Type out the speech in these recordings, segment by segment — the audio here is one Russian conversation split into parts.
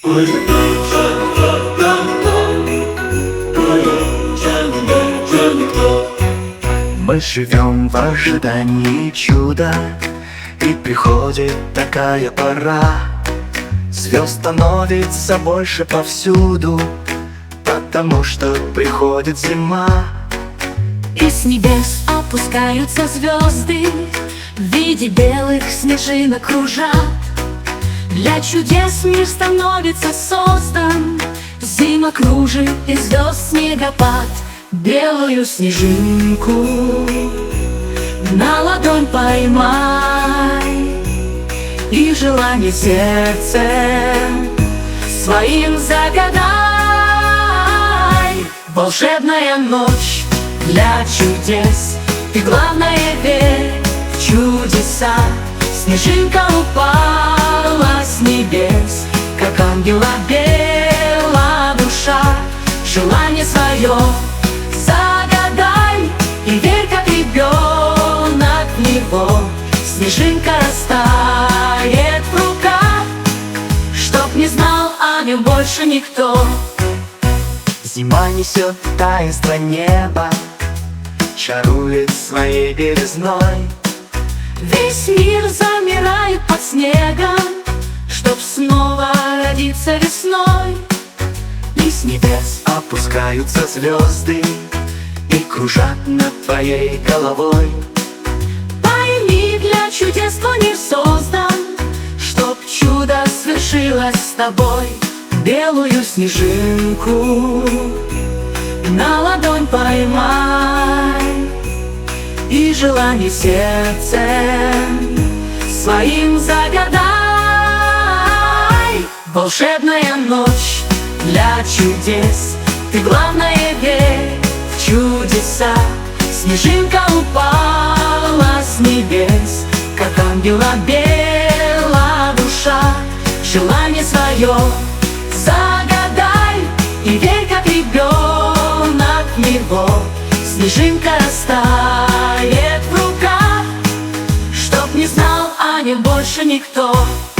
Мы живем в ожидании чуда, и приходит такая пора. Звезд становится больше повсюду, потому что приходит зима. И с небес опускаются звезды, в виде белых снежинок кружат. Для чудес мир становится создан, зима кружит и звезд снегопад. Белую снежинку на ладонь поймай, и желание сердце своим загадай. Волшебная ночь для чудес, и главное верь в чудеса. Снежинка упала с небес, как ангела бела душа. Желание свое загадай, и верь, как ребенок в него. Снежинка растает в руках, чтоб не знал о нем больше никто. Зима несет таинство неба, чарует своей белизной. Весь мир замирает под снегом, чтоб снова родиться весной. И с небес опускаются звезды и кружат над твоей головой. Пойми, для чудес твой мир создан, чтоб чудо свершилось с тобой. Белую снежинку на ладонь поймай, и желание сердце своим загадай. Волшебная ночь для чудес, ты главное верь в чудеса. Снежинка упала с небес, как ангела бела душа. Желание свое загадай, и верь, как ребенок в него. Снежинка растает в руках, чтоб не знал о нем больше никто.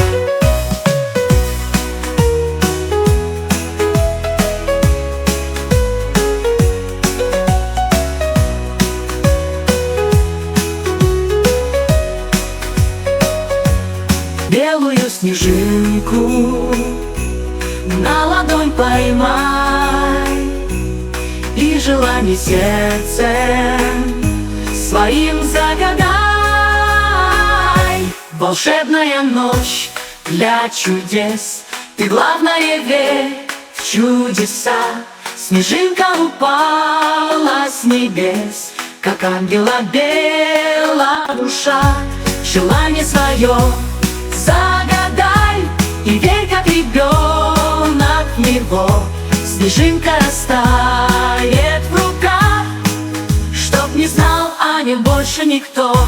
Белую снежинку на ладонь поймай, и желание сердце своим загадай. Волшебная ночь для чудес, ты главное верь в чудеса. Снежинка упала с небес, как ангела бела душа. Желание свое загадай, и верь, как ребенок в него. Снежинка растает в руках, чтоб не знал о нем больше никто.